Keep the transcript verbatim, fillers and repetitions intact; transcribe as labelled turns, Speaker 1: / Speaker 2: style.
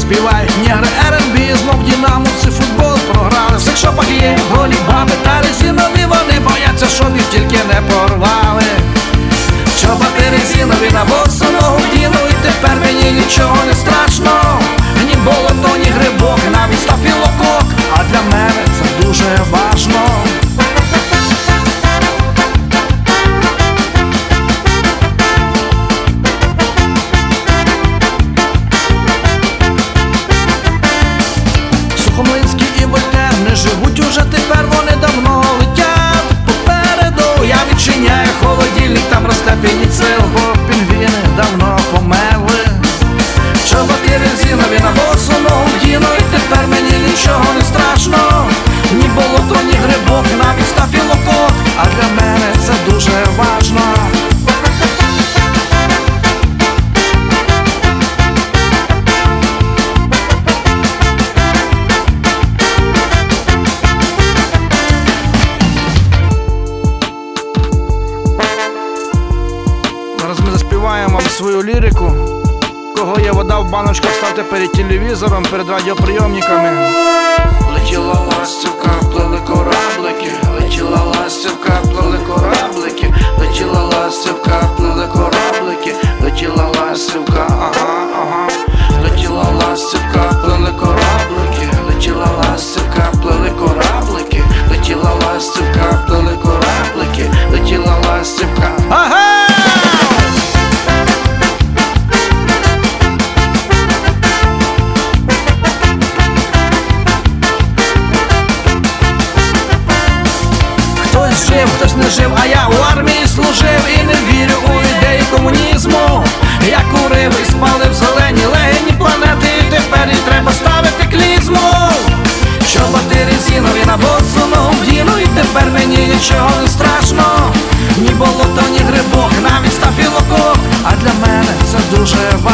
Speaker 1: співають негри ер ен бі, знов динамовці футбол програли. В секшопах є голі баби та резинові, вони бояться, щоб їх тільки не порвали. Чоботи резинові на босу ногу вдіну, і тепер мені нічого не страшно. Ні болото, ні грибок, навіть стафілокок, а для мене це дуже важно. Сухомлинський і Вольтер не живуть уже тепер, вони давно летять попереду. Я відчиняю холодильник, там росте пеніцил, бо пінгвіни давно померли. Чоботи резинові на босу ногу вдіну, і тепер мені нічого не страшно. Ні болото, ні грибок, навіть стафілокок, а для мене це дуже важно. Зараз ми заспіваємо вам свою лірику. Кого є вода в баночках, ставте перед телевізором, перед радіоприйомниками.
Speaker 2: Летіла ластівка, плили кораблики, летіла ластівка, плили кораблики, летіла ластівка, плили кораблики, летіла ластівка, ага, ага. Летіла ластівка, плили кораблики, летіла ластівка, плили кораблики, летіла ластівка, плили кораблики, летіла ластівка.
Speaker 1: Ага! Хтось жив, хтось не жив, а я у армії служив і не вірю у ідеї комунізму. Я курив і спалив зелені легені планети, і тепер і треба ставити клізму. Чоботи резинові на босу ногу вдіну, і тепер мені нічого не страшно. Ні болото, ні грибок, навіть стафілокок, а для мене це дуже важливо.